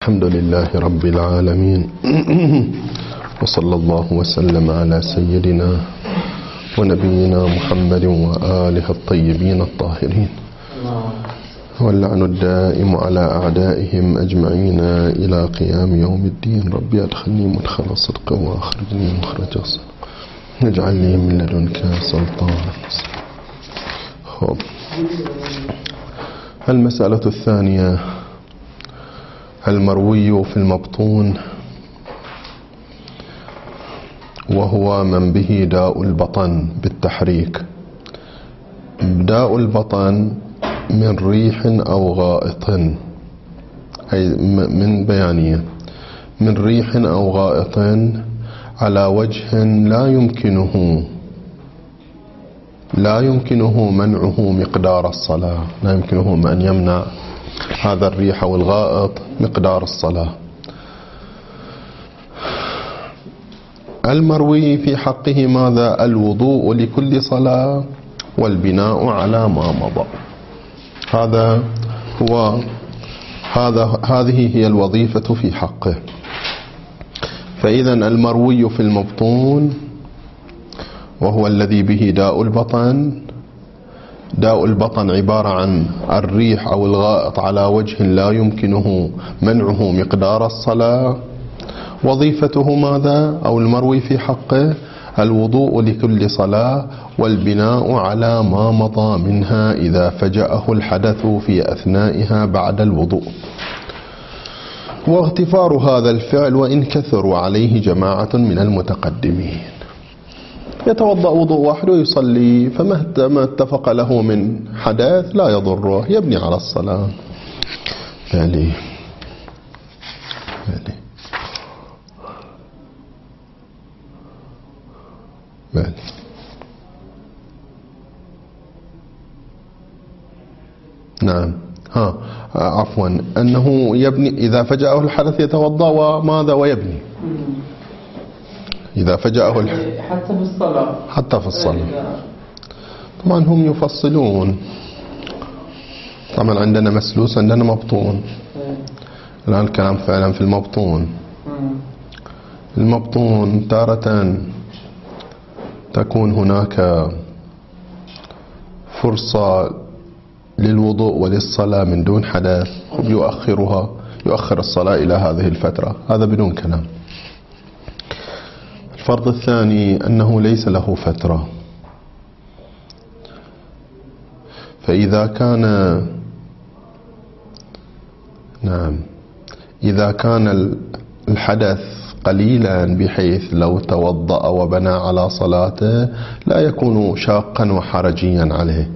الحمد لله رب العالمين وصلى الله وسلم على سيدنا ونبينا محمد وآله الطيبين الطاهرين واللعن الدائم على أعدائهم أجمعين إلى قيام يوم الدين. ربي أدخلني مدخل صدق وأخرجني مخرج صدق واجعل لي من لدنك سلطانا. المسألة الثانية: المروي في المبطون وهو من به داء البطن بالتحريك. داء البطن من ريح أو غائط، أي من بيانية، من ريح أو غائط على وجه لا يمكنه منعه مقدار الصلاة، لا يمكنه أن يمنع هذا الريح أو الغائط مقدار الصلاة. المروي في حقه ماذا؟ الوضوء لكل صلاة والبناء على ما مضى. هذه هي الوظيفة في حقه. فإذا المروي في المبطون وهو الذي به داء البطن. داء البطن عبارة عن الريح أو الغائط على وجه لا يمكنه منعه مقدار الصلاة. وظيفته ماذا؟ أو المروي في حقه الوضوء لكل صلاة والبناء على ما مضى منها إذا فجأه الحدث في أثنائها بعد الوضوء. واغتفار هذا الفعل وإن كثروا عليه جماعة من المتقدمين. يتوضأ وضوء واحد ويصلي، فما اتفق له من حدث لا يضره، يبني على الصلاة. نعم. عفوا، أنه يبني إذا فجأه الحدث يتوضأ وماذا ويبني. إذا فجأه حتى في الصلاة. حتى في الصلاة. طبعا هم يفصلون. طبعا عندنا مسلوس، عندنا مبطون. الآن الكلام فعلا في المبطون. المبطون تارة تكون هناك فرصة للوضوء وللصلاة من دون حدث، يؤخر الصلاة إلى هذه الفترة، هذا بدون كلام. الفرض الثاني أنه ليس له فترة، فإذا كان الحدث قليلا بحيث لو توضأ وبنى على صلاته لا يكون شاقا وحرجيا عليه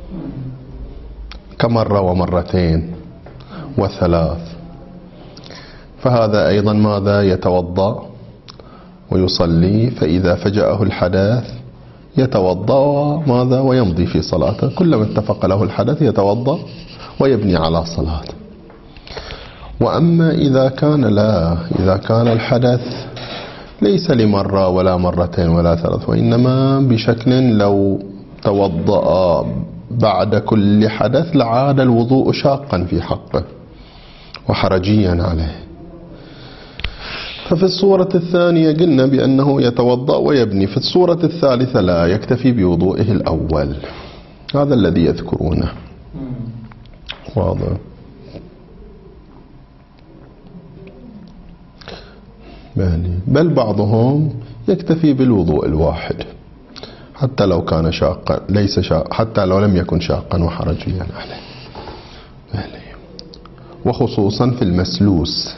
كمرة ومرتين وثلاث، فهذا أيضا ماذا؟ يتوضأ ويصلي. فإذا فجأه الحدث يتوضأ ماذا؟ ويمضي في صلاته. كلما اتفق له الحدث يتوضأ ويبني على صلاته. وأما إذا كان الحدث ليس لمرة ولا مرتين ولا ثلاث، وإنما بشكل لو توضأ بعد كل حدث لعاد الوضوء شاقا في حقه وحرجيا عليه. ففي الصورة الثانية قلنا بأنه يتوضأ ويبني، في الصورة الثالثة لا، يكتفي بوضوئه الأول. هذا الذي يذكرونه. واضح؟ بل بعضهم يكتفي بالوضوء الواحد حتى لو كان شاقا، حتى لو لم يكن شاقا وحرجيا عليه. وخصوصا في المسلوس.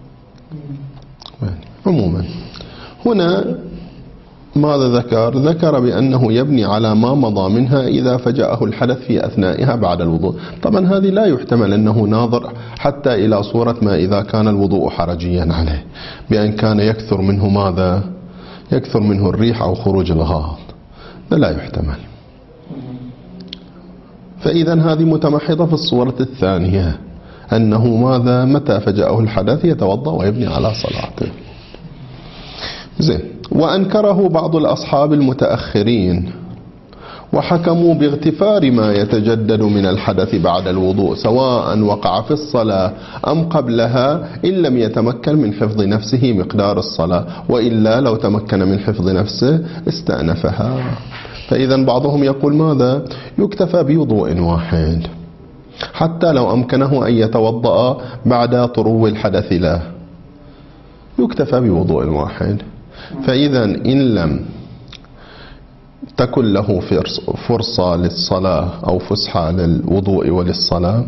عموما هنا ماذا ذكر بأنه يبني على ما مضى منها إذا فجأه الحدث في أثنائها بعد الوضوء. طبعا هذه لا يحتمل أنه ناظر حتى إلى صورة ما إذا كان الوضوء حرجيا عليه، بأن كان يكثر منه ماذا؟ يكثر منه الريح أو خروج الغائط، لا يحتمل. فإذا هذه متمحضة في الصورة الثانية، أنه ماذا؟ متى فجأه الحدث يتوضأ ويبني على صلاته. زين. وأنكره بعض الأصحاب المتأخرين وحكموا باغتفار ما يتجدد من الحدث بعد الوضوء سواء وقع في الصلاة أم قبلها إن لم يتمكن من حفظ نفسه مقدار الصلاة، وإلا لو تمكن من حفظ نفسه استأنفها. فإذا بعضهم يقول ماذا؟ يكتفى بوضوء واحد حتى لو أمكنه أن يتوضأ بعد طرو الحدث له، يكتفى بوضوء واحد. فإذا إن لم تكن له فرصة للصلاة أو فسحة للوضوء وللصلاة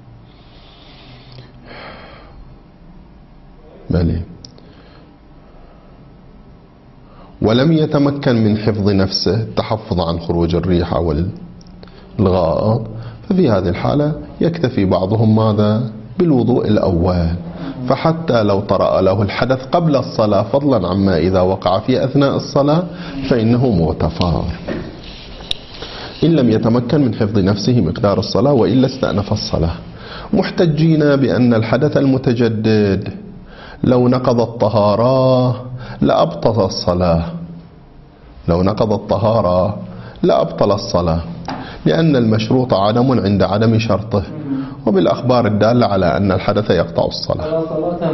ولم يتمكن من حفظ نفسه التحفظ عن خروج الريح أو الغائط، ففي هذه الحالة يكتفي بعضهم ماذا؟ بالوضوء الأول. فحتى لو طرأ له الحدث قبل الصلاة فضلا عما إذا وقع في أثناء الصلاة فإنه مغتفر إن لم يتمكن من حفظ نفسه مقدار الصلاة، وإلا استأنف الصلاة، محتجين بأن الحدث المتجدد لو نقض الطهارة لأبطل الصلاة، لو نقض الطهارة لأبطل الصلاة، لأن المشروط عدم عند عدم شرطه، وبالأخبار الدالة على أن الحدث يقطع الصلاة.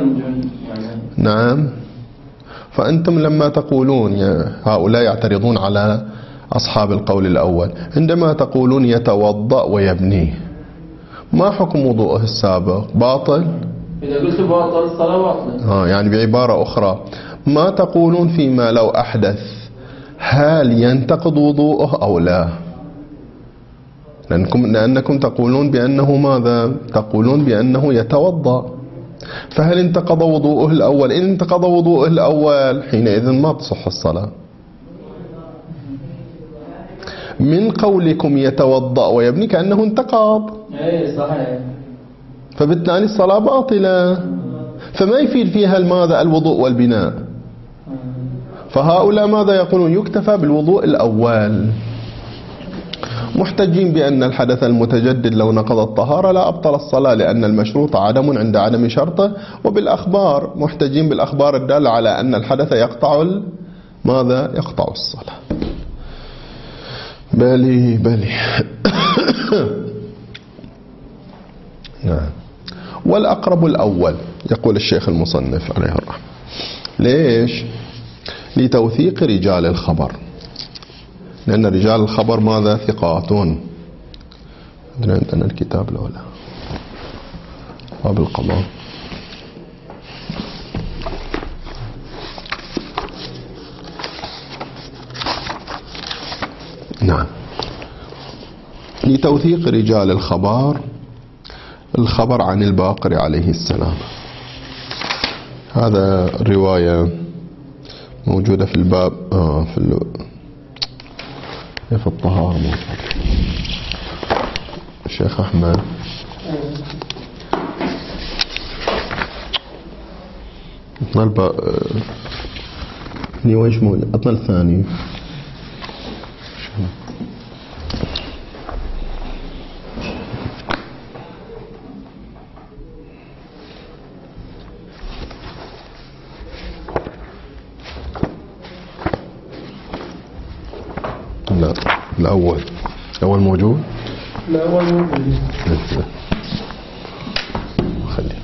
نعم. فأنتم لما تقولون هؤلاء يعترضون على أصحاب القول الأول، عندما تقولون يتوضأ ويبني، ما حكم وضوءه السابق؟ باطل؟ إذا قلت باطل الصلاة باطلة. يعني بعبارة أخرى ما تقولون فيما لو أحدث هل ينتقض وضوءه أو لا؟ لأنكم تقولون بأنه ماذا؟ تقولون بأنه يتوضأ، فهل انتقض وضوءه الأول؟ إن انتقض وضوءه الأول حينئذ ما تصح الصلاة. من قولكم يتوضأ ويبني كأنه انتقض، صحيح، فبالتالي الصلاة باطلة، فما يفيد فيها ماذا؟ الوضوء والبناء. فهؤلاء ماذا يقولون؟ يكتفى بالوضوء الأول، محتجين بأن الحدث المتجدد لو نقض الطهارة لا أبطل الصلاة، لأن المشروط عدم عند عدم شرطه، وبالأخبار محتجين بالأخبار الدالة على أن الحدث يقطع ماذا؟ يقطع الصلاة. بلي نعم. والأقرب الأول يقول الشيخ المصنف عليه الرحمة. ليش؟ لتوثيق رجال الخبر، لأن رجال الخبر ماذا؟ ثقاتون. عندنا الكتاب الأولى باب القضاء. نعم. لتوثيق رجال الخبر عن الباقر عليه السلام. هذا رواية موجودة في الباب في الطهارة موجود. الشيخ أحمد أطنال ويش موجود؟ أطنال الثاني لا الأول موجود؟ الأول موجود. خلي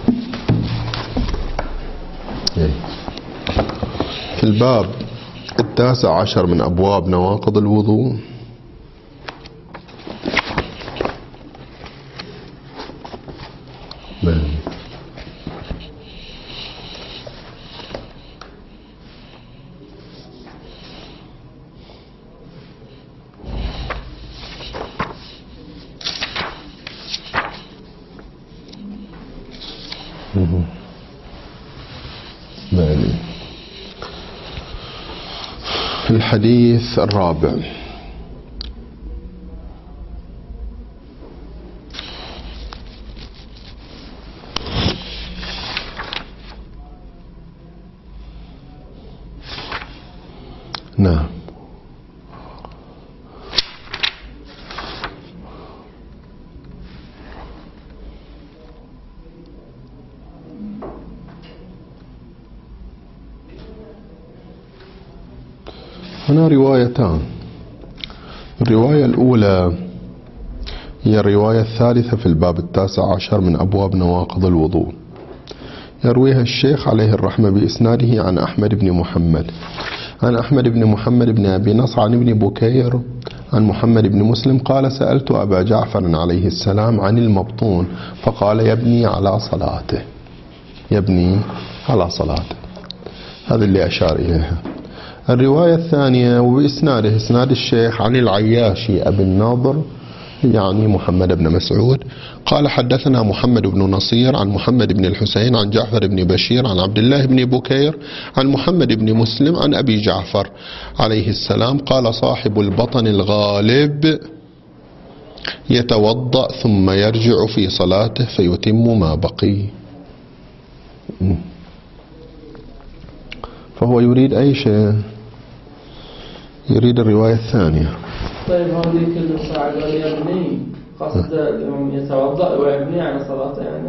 في الباب 19 من أبواب نواقض الوضوء. الحديث الرابع. نعم. هنا روايتان. الرواية الأولى هي الرواية الثالثة في الباب 19 من أبواب نواقض الوضوء، يرويها الشيخ عليه الرحمة بإسناده عن أحمد بن محمد، عن أحمد بن محمد بن أبي نصر عن ابن بكير عن محمد بن مسلم قال: سألت أبا جعفر عليه السلام عن المبطون فقال: يبني على صلاته، يبني على صلاته. هذا اللي أشار إليها. الرواية الثانية وبإسناده إسناد الشيخ عن العياشي أبي الناظر يعني محمد بن مسعود قال: حدثنا محمد بن نصير عن محمد بن الحسين عن جعفر بن بشير عن عبد الله بن بكير عن محمد بن مسلم عن أبي جعفر عليه السلام قال: صاحب البطن الغالب يتوضأ ثم يرجع في صلاته فيتم ما بقي. فهو يريد أي شيء؟ يريد الرواية الثانية. طيب هذه كل ساعة قال يبني قصد يتوضأ ويبني على صلاته يعني؟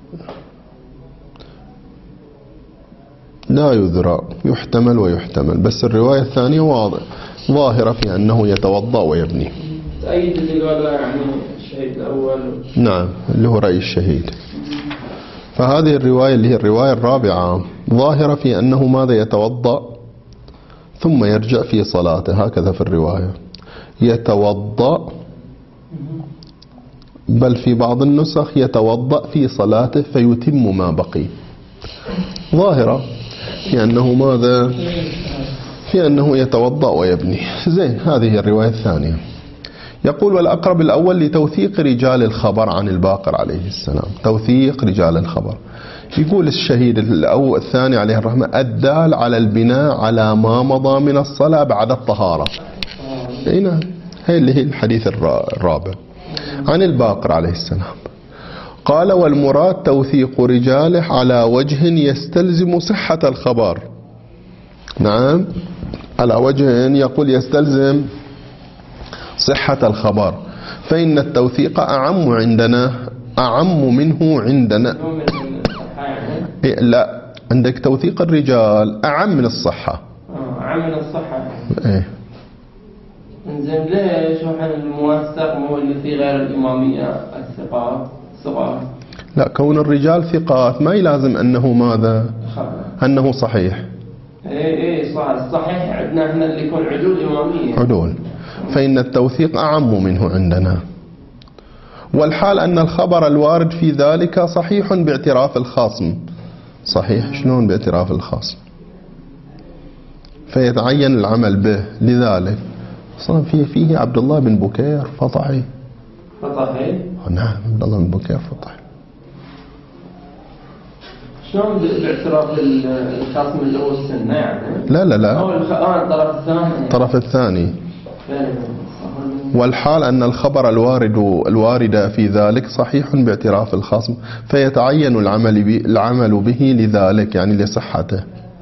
لا يذرى، يحتمل ويحتمل، بس الرواية الثانية واضح ظاهرة في أنه يتوضأ ويبني. تأيد اللي قاله يعني الشهيد الأول. نعم، اللي هو رأي الشهيد. فهذه الرواية اللي هي الرواية الرابعة ظاهرة في أنه ماذا؟ يتوضأ ثم يرجع في صلاته، هكذا في الرواية يتوضأ، بل في بعض النسخ يتوضأ في صلاته فيتم ما بقي. ظاهرة في أنه ماذا؟ في أنه يتوضأ ويبني. زين، هذه الرواية الثانية. يقول: والأقرب الأول لتوثيق رجال الخبر عن الباقر عليه السلام، توثيق رجال الخبر. يقول الشهيد الثاني عليه الرحمة: الدال على البناء على ما مضى من الصلاة بعد الطهارة. هنا هي اللي هي الحديث الرابع عن الباقر عليه السلام. قال: والمراد توثيق رجاله على وجه يستلزم صحة الخبر. نعم، على وجه يقول يستلزم صحة الخبر، فإن التوثيق أعم عندنا، أعم منه عندنا. لا، عندك توثيق الرجال أعم من الصحة. أعم من الصحة. إيه. إنزين ليش وحن الموثق مو اللي في غير الإمامية الثقات صغار؟ لا، كون الرجال ثقات ما يلازم أنه ماذا؟ أنه صحيح. إيه صحيح عندنا احنا اللي يكون عدول إمامية. عدول، فإن التوثيق أعم منه عندنا. والحال أن الخبر الوارد في ذلك صحيح باعتراف الخاصم. صحيح شلون باعتراف الخاصم؟ فيتعين العمل به. لذلك صار فيه عبد الله بن بكير فطحي. فطحي؟ نعم، عبد الله بن بكير فطحي. شلون باعتراف الخاصم اللي هو السنة يعني؟ لا أو الطرف الثاني. الطرف الثاني. والحال أن الخبر الوارد في ذلك صحيح باعتراف الخصم، فيتعين العمل به لذلك يعني لصحته.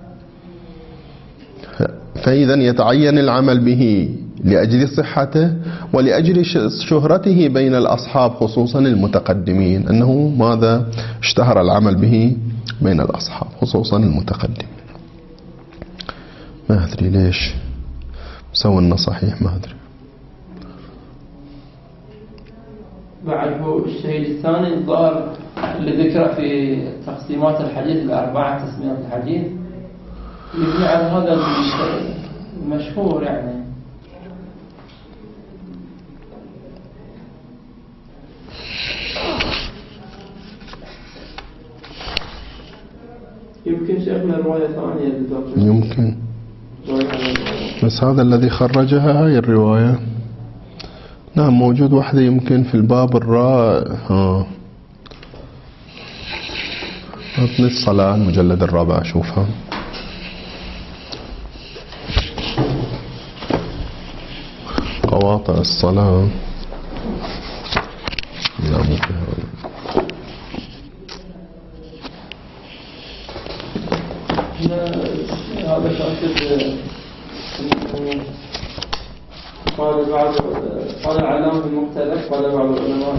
فإذا يتعين العمل به لأجل صحته ولأجل شهرته بين الأصحاب خصوصا المتقدمين، أنه ماذا؟ اشتهر العمل به بين الأصحاب خصوصا المتقدمين. ما أدري ليش سوى صحيح، ما أدري. بعد هو الشهيد الثاني الظاهر اللي ذكره في تقسيمات الحديث الأربعة تسميات الحديث يبني على هذا المشهور يعني. يمكن شيخنا رواية ثانية يمكن، بس هذا الذي خرجها هاي الرواية. نعم، موجود واحدة يمكن في الباب متن الصلاة المجلد الرابع، أشوفها. قواطع الصلاة. لا، مو في هذا كاتب قال العلامة المختلف قال بعض العلماء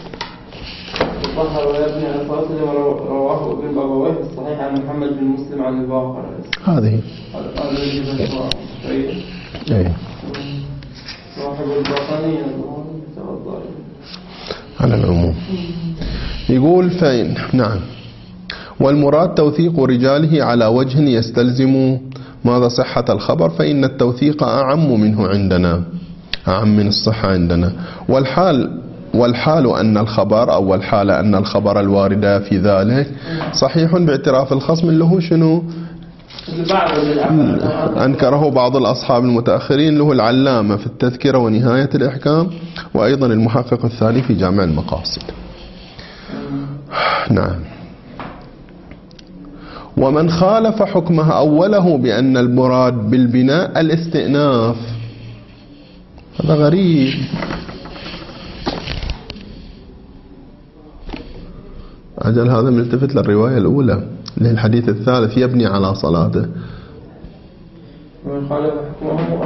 ظهر ويبني على صلاته لما رواه ابن بابويه في الصحيح عن محمد بن مسلم عن الباقر. هذه هذا الذي ذكره. ايه. صاحب البطن يتوضأ على العموم. يقول فإن نعم والمراد توثيق رجاله على وجه يستلزم ماذا صحة الخبر، فإن التوثيق أعم منه عندنا، أعم من الصحة عندنا. والحال أن الخبر أو الحالة أن الخبر الوارد في ذلك صحيح باعتراف الخصم اللي هو شنو أنكره بعض الأصحاب المتأخرين له العلامة في التذكرة ونهاية الإحكام، وأيضا المحقق الثاني في جامع المقاصد. نعم. ومن خالف حكمه أوله بأن المراد بالبناء الاستئناف، هذا غريب. أجل هذا ملتفت للرواية الأولى اللي الحديث الثالث يبني على صلاته. ومن خالف حكمه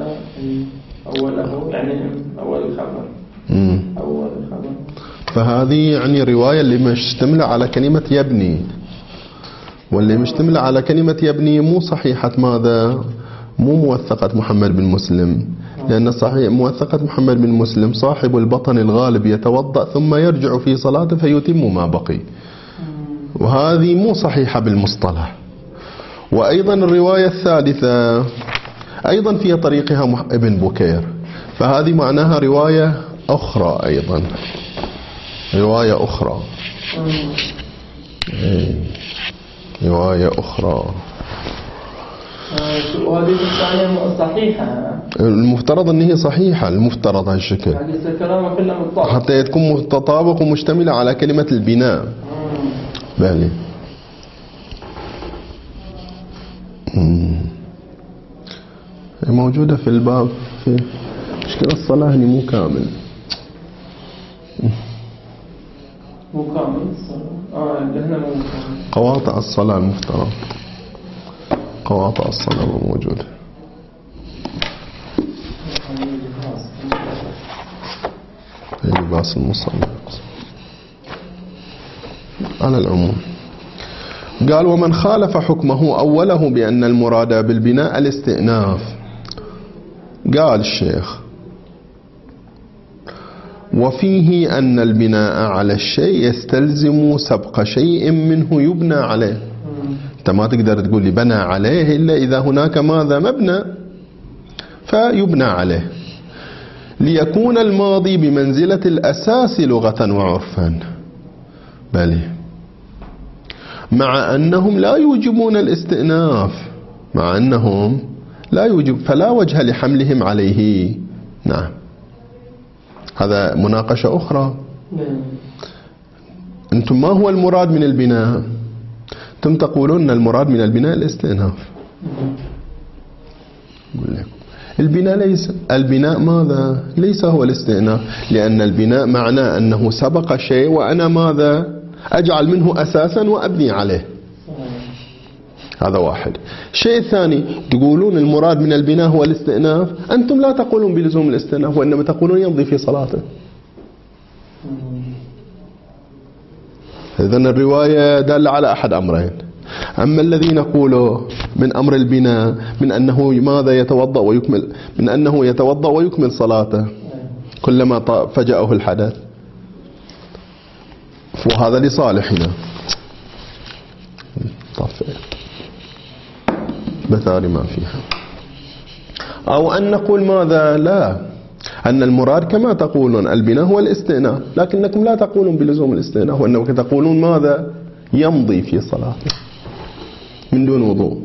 أوله يعني أول الخبر. أول الخبر. فهذه يعني رواية اللي مشتملة على كلمة يبني، واللي مشتملة على كلمة يبني مو صحيحة ماذا؟ مو موثقة محمد بن مسلم، لأن صحيح موثقة محمد بن مسلم صاحب البطن الغالب يتوضأ ثم يرجع في صلاته فيتم ما بقي، وهذه مو صحيحة بالمصطلح. وأيضا الرواية الثالثة أيضا في طريقها ابن بكير، فهذه معناها رواية أخرى، أيضا رواية أخرى، رواية أخرى. وهذه الثانية صحيحة، المفترض أن هي صحيحة، المفترض هالشكل حتى تكون متطابق ومشتملة على كلمة البناء. بالي موجودة في الباب في مشكلة الصلاة اللي مو كامل، مو كامل الصلاة. قواطع الصلاة المفترض، قواطع الصلاة موجودة. لباس المصلي. على العموم قال ومن خالف حكمه أوله بأن المراد بالبناء الاستئناف، قال الشيخ وفيه أن البناء على الشيء يستلزم سبق شيء منه يبنى عليه. أنت ما تقدر تقول لي بنى عليه إلا إذا هناك ماذا مبنى فيبنى عليه، ليكون الماضي بمنزلة الأساس لغة وعرفا. بل مع أنهم لا يوجبون الاستئناف، مع أنهم لا يوجب، فلا وجه لحملهم عليه. نعم، هذا مناقشة أخرى. أنتم ما هو المراد من البناء؟ أنتم تقولون المراد من البناء الاستئناف. أقول لكم البناء ليس، البناء ماذا؟ ليس هو الاستئناف، لأن البناء معناه أنه سبق شيء وأنا ماذا؟ أجعل منه أساسا وأبني عليه. هذا واحد. شيء ثاني تقولون المراد من البناء هو الاستئناف، أنتم لا تقولون بلزوم الاستئناف، وإنما تقولون يمضي في صلاته. إذن الرواية دالة على أحد أمرين. أما الذي نقوله من أمر البناء من أنه ماذا يتوضأ ويكمل، من أنه يتوضأ ويكمل صلاته كلما فجأه الحدث، وهذا لصالحنا. بثار ما فيها. أو أن نقول ماذا؟ لا، أن المراد كما تقولون البناء هو الاستئناف، لكنكم لا تقولون بلزوم الاستئناف، وأنكم تقولون ماذا؟ يمضي في صلاته من دون وضوء.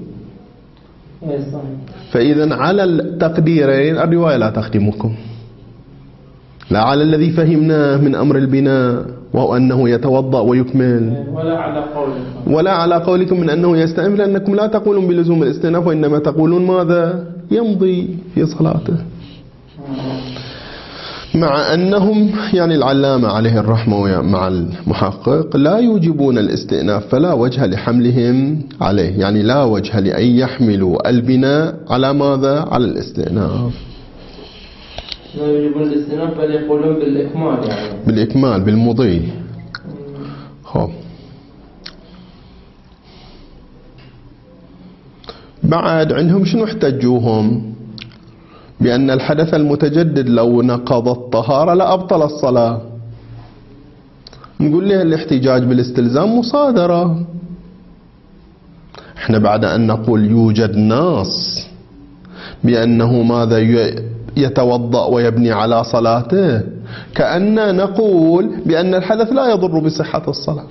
فإذا على التقديرين الرواية لا تخدمكم، لا على الذي فهمناه من أمر البناء وهو أنه يتوضأ ويكمل، ولا على قولكم من أنه يستأنف، لأنكم لا تقولون بلزوم الاستئناف، وإنما تقولون ماذا؟ يمضي في صلاته. مع أنهم يعني العلامة عليه الرحمة مع المحقق لا يوجبون الاستئناف، فلا وجه لحملهم عليه، يعني لا وجه لأن يحملوا البناء على ماذا؟ على الاستئناف. لا يوجبون الاستئناف بل يقولون بالإكمال، يعني بالإكمال بالمضي. خب بعد عندهم شنو احتجوهم؟ بأن الحدث المتجدد لو نقض الطهارة لأبطل الصلاة. نقول له الاحتجاج بالاستلزام مصادرة. احنا بعد أن نقول يوجد نص بأنه ماذا يتوضأ ويبني على صلاته، كأننا نقول بأن الحدث لا يضر بصحة الصلاة.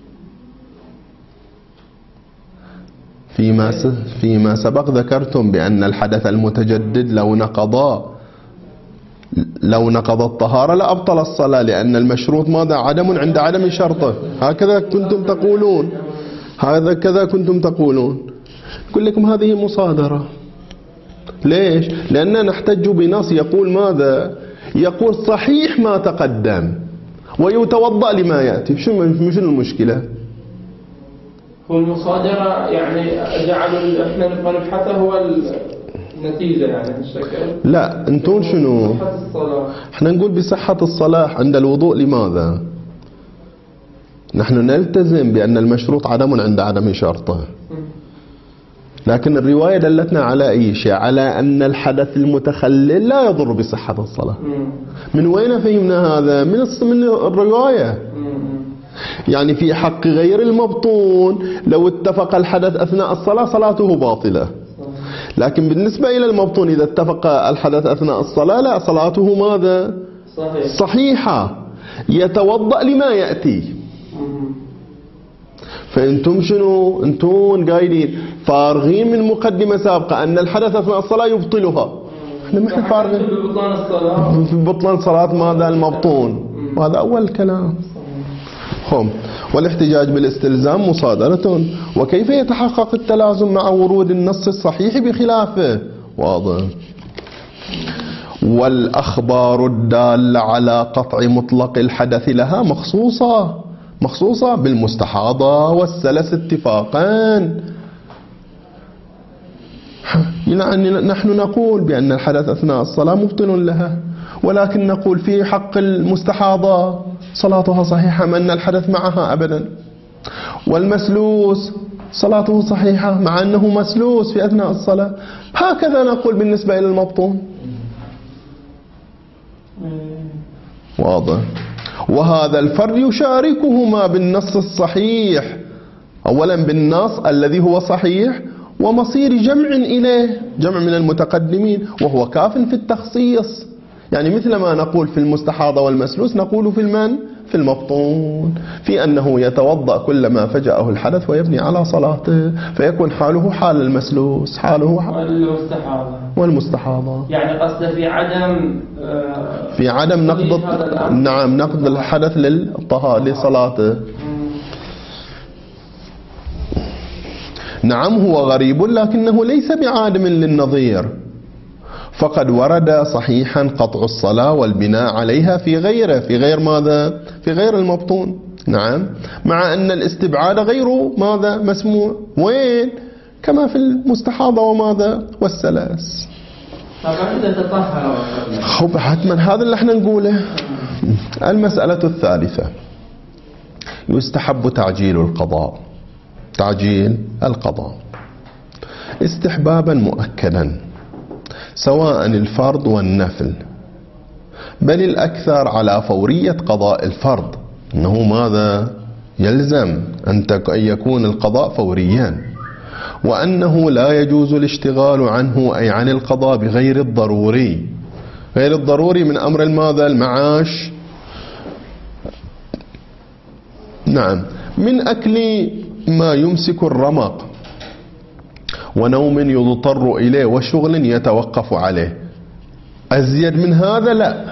فيما سبق ذكرتم بأن الحدث المتجدد لو نقض الطهارة لأبطل الصلاة، لأن المشروط ماذا؟ عدم عند عدم شرطه. هكذا كنتم تقولون. أقول لكم هذه مصادرة. ليش؟ لأننا نحتج بنص يقول ماذا؟ يقول صحيح ما تقدم ويتوضأ لما يأتي. شنو المشكلة؟ هو المصادرة يعني جعلوا احنا نبغى نبحثه هو النتيجة يعني الشكل. لا، انتون شنو؟ بصحة الصلاة. احنا نقول بصحة الصلاة عند الوضوء. لماذا؟ نحن نلتزم بأن المشروط عدم عند عدم شرطه، لكن الرواية دلتنا على أي شيء؟ على أن الحدث المتخلل لا يضر بصحة الصلاة. من وين فهمنا هذا؟ من الرواية. يعني في حق غير المبطون لو اتفق الحدث أثناء الصلاة صلاته باطلة، لكن بالنسبة إلى المبطون إذا اتفق الحدث أثناء الصلاة لا، صلاته ماذا؟ صحيحة. يتوضأ لما يأتي. فأنتم شنو؟ أنتم قايلين فارغين من مقدمة سابقة أن الحدث أثناء الصلاة يبطلها. احنا ما احنا فارغين في بطلان صلاة ماذا؟ المبطون. وهذا أول كلام. والاحتجاج بالاستلزام مصادرة. وكيف يتحقق التلازم مع ورود النص الصحيح بخلافه؟ واضح. والأخبار الدالة على قطع مطلق الحدث لها مخصوصة بالمستحاضة والسلس اتفاقا. يعني نحن نقول بأن الحدث أثناء الصلاة مبطل لها، ولكن نقول في حق المستحاضة صلاتها صحيحة مع أن الحدث معها أبدا، والمسلوس صلاته صحيحة مع أنه مسلوس في أثناء الصلاة. هكذا نقول بالنسبة إلى المبطون. واضح. وهذا الفرد يشاركهما بالنص الصحيح، أولا بالنص الذي هو صحيح، ومصير جمع إليه، جمع من المتقدمين، وهو كاف في التخصيص. يعني مثل ما نقول في المستحاضة والمسلوس نقول في المبطون، في أنه يتوضأ كلما فجأه الحدث ويبني على صلاته، فيكون حاله حال المسلوس، حاله والمستحاضة. يعني قصده في عدم نقض الحدث لصلاته. نعم هو غريب لكنه ليس بعادم للنظير، فقد ورد صحيحا قطع الصلاة والبناء عليها في غير ماذا؟ في غير المبطون. نعم، مع أن الاستبعاد غير ماذا؟ مسموع. وين؟ كما في المستحاضة وماذا؟ والسلاس. خب حتما هذا اللي احنا نقوله. المسألة الثالثة، يستحب تعجيل القضاء استحبابا مؤكدا، سواء الفرض والنفل، بل الأكثر على فورية قضاء الفرض، أنه ماذا؟ يلزم أن يكون القضاء فوريا، وأنه لا يجوز الاشتغال عنه أي عن القضاء بغير الضروري. غير الضروري من أمر ماذا؟ المعاش. نعم، من أكل ما يمسك الرمق، ونوم يضطر إليه، وشغل يتوقف عليه. أزيد من هذا لا.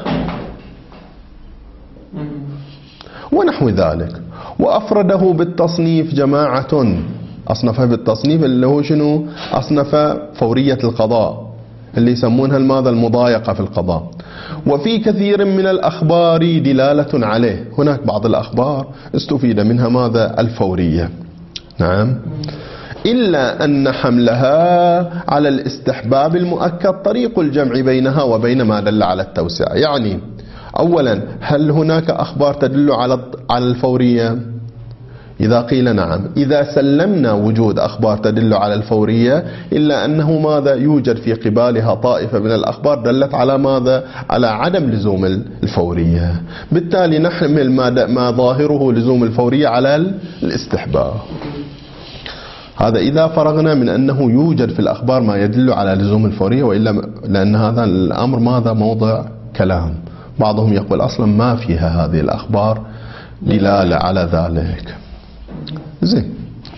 ونحو ذلك. وأفرده بالتصنيف جماعة، أصنفه بالتصنيف اللي هو شنو؟ أصنف فورية القضاء اللي يسمونها ماذا؟ المضايقة في القضاء. وفي كثير من الأخبار دلالة عليه. هناك بعض الأخبار استفيد منها ماذا؟ الفورية. نعم، إلا أن حملها على الاستحباب المؤكد طريق الجمع بينها وبين ما دل على التوسعة. يعني أولا، هل هناك أخبار تدل على الفورية؟ إذا قيل نعم، إذا سلمنا وجود أخبار تدل على الفورية، إلا أنه ماذا يوجد في قبالها طائفة من الأخبار دلت على ماذا؟ على عدم لزوم الفورية، بالتالي نحمل ما ظاهره لزوم الفورية على الاستحباب. هذا إذا فرغنا من أنه يوجد في الأخبار ما يدل على لزوم الفورية، وإلا لأن هذا الأمر ماذا؟ موضع كلام. بعضهم يقول أصلا ما فيها هذه الأخبار دلالة على ذلك. زين.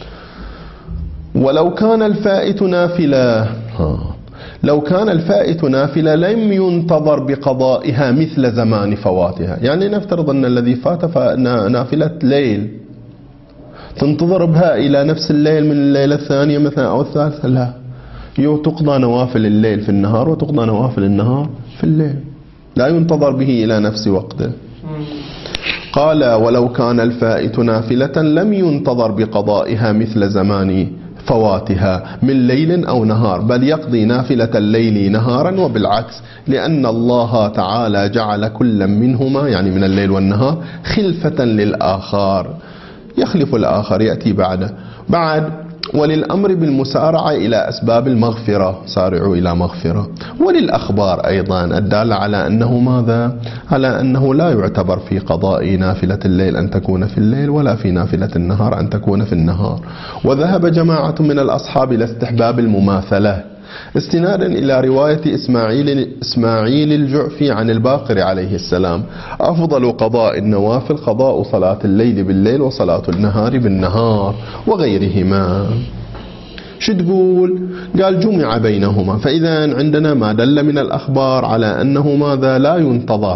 ولو كان الفائت نافلة، لو كان الفائت نافلة لم ينتظر بقضائها مثل زمان فواتها. يعني نفترض أن الذي فات نافلة ليل تنتظر بها إلى نفس الليل من الليلة الثانية مثلا أو الثالثة، لا، تقضى نوافل الليل في النهار وتقضى نوافل النهار في الليل، لا ينتظر به إلى نفس وقته. قال ولو كان الفائت نافلة لم ينتظر بقضائها مثل زمان فواتها من ليل أو نهار، بل يقضي نافلة الليل نهارا وبالعكس، لأن الله تعالى جعل كل منهما يعني من الليل والنهار خلفة للآخر، يخلف الآخر يأتي بعد وللأمر بالمسارعة إلى أسباب المغفرة، سارعوا إلى مغفرة، وللأخبار أيضا الدالة على أنه ماذا؟ على أنه لا يعتبر في قضاء نافلة الليل أن تكون في الليل، ولا في نافلة النهار أن تكون في النهار. وذهب جماعة من الأصحاب إلى استحباب المماثلة استنادا إلى رواية إسماعيل الجعفي عن الباقر عليه السلام: أفضل قضاء النوافل قضاء صلاة الليل بالليل وصلاة النهار بالنهار وغيرهما. شو تقول؟ قال جمع بينهما. فإذا عندنا ما دل من الأخبار على أنه ماذا؟ لا ينتظر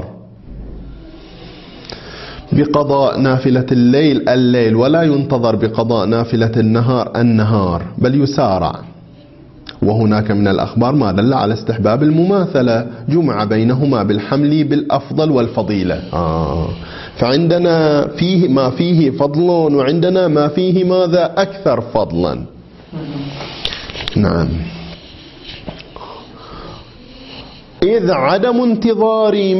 بقضاء نافلة الليل ولا ينتظر بقضاء نافلة النهار بل يسارع. وهناك من الأخبار ما دل على استحباب المماثلة، جمع بينهما بالحمل بالأفضل والفضيلة. فعندنا فيه ما فيه فضل، وعندنا ما فيه ماذا؟ أكثر فضلا. نعم. إذ عدم انتظار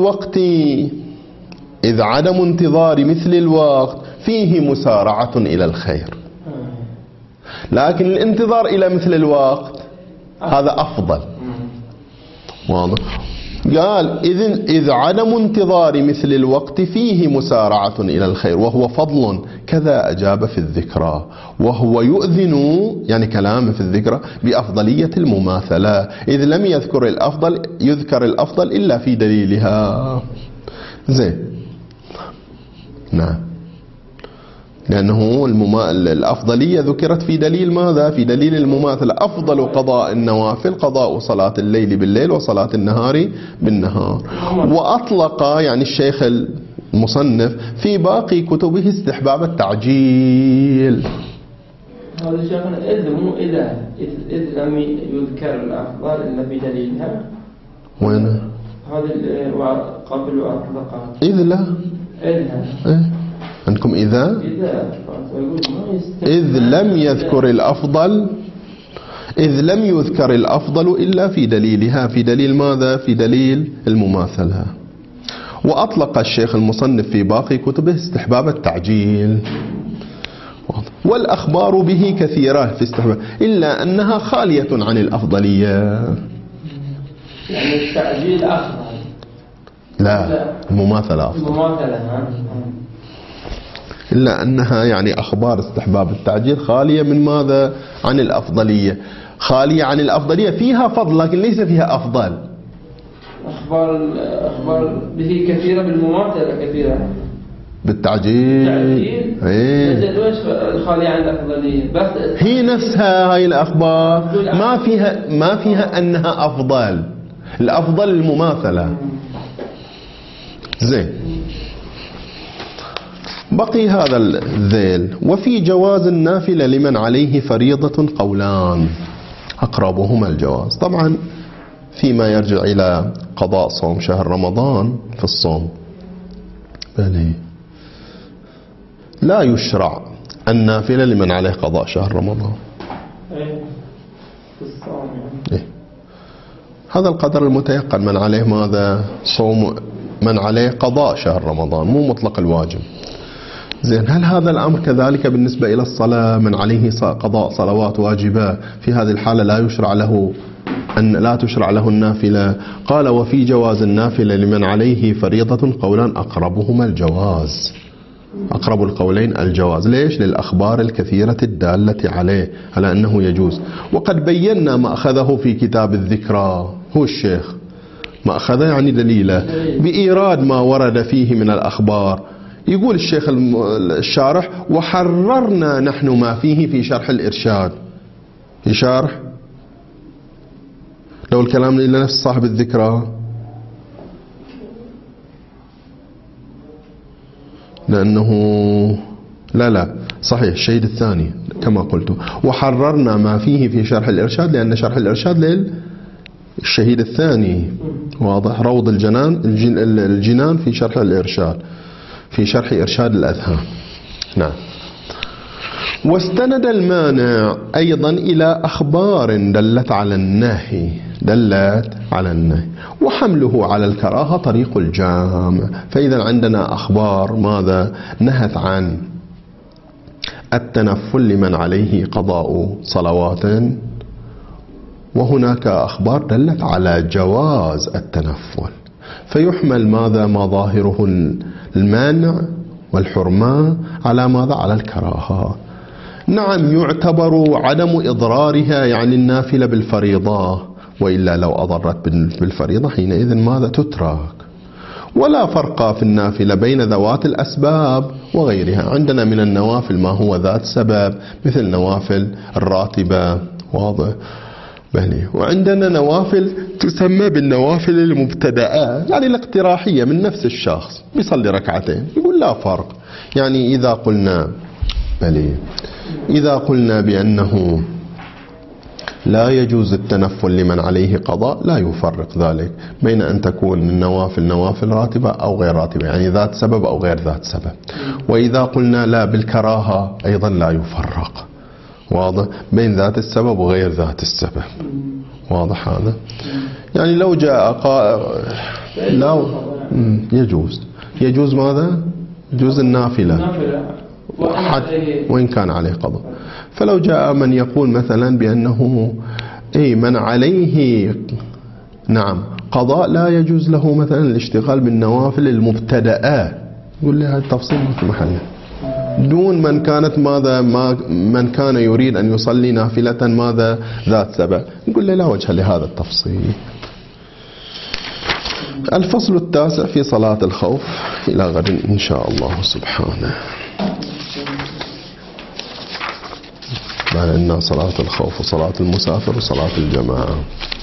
مثل الوقت فيه مسارعة إلى الخير، لكن الانتظار إلى مثل الوقت هذا أفضل. واضح؟ قال إذ عدم انتظار مثل الوقت فيه مسارعة إلى الخير وهو فضل، كذا أجاب في الذكرى، وهو يؤذن يعني كلام في الذكرى بأفضلية المماثلة، إذ لم يذكر الأفضل إلا في دليلها. زين. نعم، لأنه الأفضلية ذكرت في دليل ماذا؟ في دليل المماثلة. أفضل قضاء النوافل قضاء صلاة الليل بالليل وصلاة النهار بالنهار. وأطلق يعني الشيخ المصنف في باقي كتبه استحباب التعجيل. هذا شيخنا إذ مو إذا لم يذكر الأفضل إلا بدليلها. وين؟ هذا قبل وأطلق. إذ لا. إيه؟ عندكم إذا لم يذكر الأفضل إلا في دليلها، في دليل ماذا؟ في دليل المماثلة. وأطلق الشيخ المصنف في باقي كتبه استحباب التعجيل. والأخبار به كثيرة في استحباب، إلا أنها خالية عن الأفضلية. يعني التعجيل أفضل؟ لا، المماثلة أفضل. إلا أنها يعني أخبار استحباب التعجيل خالية من ماذا؟ عن الأفضلية. خالية عن الأفضلية، فيها فضل لكن ليس فيها أفضل. أخبار به كثيرة، بالمماثلة كثيرة بالتعجيل. إيه؟ وش خالية عن الأفضلية؟ بس هي نفسها هاي الأخبار ما فيها أنها أفضل. الأفضل المماثلة. زين. بقي هذا الذيل. وفي جواز النافلة لمن عليه فريضة قولان، أقربهما الجواز. طبعا فيما يرجع إلى قضاء صوم شهر رمضان في الصوم لا يشرع النافلة لمن عليه قضاء شهر رمضان. هذا القدر المتيقن، من عليه ماذا؟ صوم، من عليه قضاء شهر رمضان، مو مطلق الواجب. زين، هل هذا الأمر كذلك بالنسبة إلى الصلاة؟ من عليه قضاء صلوات واجبة في هذه الحالة لا تشرع له النافلة. قال وفي جواز النافلة لمن عليه فريضة قولان أقربهما الجواز، أقرب القولين الجواز. ليش؟ للأخبار الكثيرة الدالة عليه على أنه يجوز. وقد بينا ما أخذه في كتاب الذكرى هو الشيخ، ما أخذه يعني دليله بإيراد ما ورد فيه من الأخبار. يقول الشيخ الشارح وحررنا نحن ما فيه في شرح الإرشاد. في شرح لو الكلام إلى نفس صاحب الذكرى، لأنه لا صحيح الشهيد الثاني كما قلت، وحررنا ما فيه في شرح الإرشاد، لأن شرح الإرشاد للشهيد الثاني. واضح؟ روض الجنان في شرح الإرشاد، في شرح إرشاد الأذهان. نعم. واستند المانع أيضا إلى أخبار دلت على النهي، وحمله على الكراهة طريق الجامع. فإذا عندنا أخبار ماذا؟ نهت عن التنفل لمن عليه قضاء صلوات، وهناك أخبار دلت على جواز التنفل، فيحمل ماذا؟ ما ظاهره المانع والحرمان على ماذا؟ على الكراهة. نعم، يعتبر عدم إضرارها يعني النافلة بالفريضة، وإلا لو أضرت بالفريضة حينئذ ماذا؟ تترك. ولا فرق في النافلة بين ذوات الأسباب وغيرها. عندنا من النوافل ما هو ذات سبب مثل نوافل الراتبة، واضح؟ وعندنا نوافل تسمى بالنوافل المبتدأة، يعني الاقتراحية من نفس الشخص بيصلي ركعتين. يقول لا فرق. يعني إذا قلنا بأنه لا يجوز التنفل لمن عليه قضاء، لا يفرق ذلك بين أن تكون النوافل نوافل راتبة أو غير راتبة، يعني ذات سبب أو غير ذات سبب. وإذا قلنا لا بالكراهة أيضا لا يفرق، واضح، بين ذات السبب وغير ذات السبب. واضح هذا؟ يعني لو جاء يجوز ماذا؟ يجوز النافلة وإن كان عليه قضاء. فلو جاء من يقول مثلا بأنه من عليه قضاء لا يجوز له مثلا الاشتغال بالنوافل المبتدأة، يقول لي هذا التفصيل ما في محله. دون من كانت من كان يريد أن يصلي نافلة ماذا؟ ذات سبب، نقول له لا وجه لهذا التفصيل. الفصل التاسع في صلاة الخوف. إلى غد إن شاء الله سبحانه. بل إن صلاة الخوف وصلاة المسافر وصلاة الجماعة.